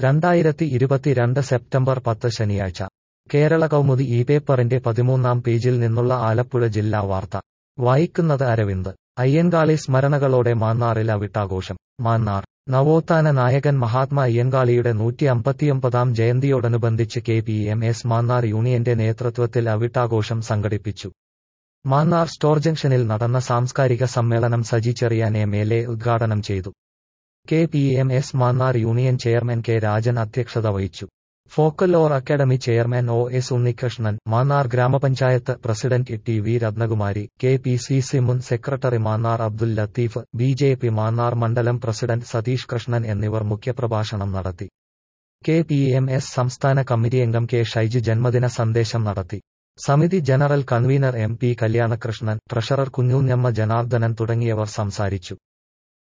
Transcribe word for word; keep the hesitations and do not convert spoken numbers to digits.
രണ്ടായിരത്തി ഇരുപത്തിരണ്ട് സെപ്റ്റംബർ പത്ത് ശനിയാഴ്ച കേരള കൗമുദി ഈ പേപ്പറിന്റെ പതിമൂന്നാം പേജിൽ നിന്നുള്ള ആലപ്പുഴ ജില്ലാ വാർത്ത വായിക്കുന്നത് അരവിന്ദ്. അയ്യൻകാളി സ്മരണകളോടെ മാന്നാറിൽ അവിട്ടാഘോഷം. മാന്നാർ നവോത്ഥാന നായകൻ മഹാത്മാ അയ്യൻകാളിയുടെ നൂറ്റി അമ്പത്തിയൊമ്പതാം ജയന്തിയോടനുബന്ധിച്ച് K P M S Mannar യൂണിയന്റെ നേതൃത്വത്തിൽ അവിട്ടാഘോഷം സംഘടിപ്പിച്ചു. മാന്നാർ സ്റ്റോർ ജംഗ്ഷനിൽ നടന്ന സാംസ്കാരിക സമ്മേളനം Saji Cherian M L A ഉദ്ഘാടനം ചെയ്തു. K P M S Mannar union chairman K Rajan അധ്യക്ഷത വഹിച്ചു. Folklore academy chairman O S Unnikrishnan, Mannar ഗ്രാമപഞ്ചായത്ത് president T V Ratnakumari, K P C C മുൻ secretary Mannar Abdul Latheef, B J P Mannar മണ്ഡലം പ്രസിഡന്റ് സതീഷ് കൃഷ്ണൻ എന്നിവർ മുഖ്യപ്രഭാഷണം നടത്തി. കെ പി എം എസ് സംസ്ഥാന കമ്മിറ്റി അംഗം കെ ഷൈജു ജന്മദിന സന്ദേശം നടത്തി. സമിതി general convener M P Kalyanakrishnan, treasurer കുഞ്ഞൂഞ്ഞമ്മ ജനാർദ്ദനൻ തുടങ്ങിയവർ സംസാരിച്ചു.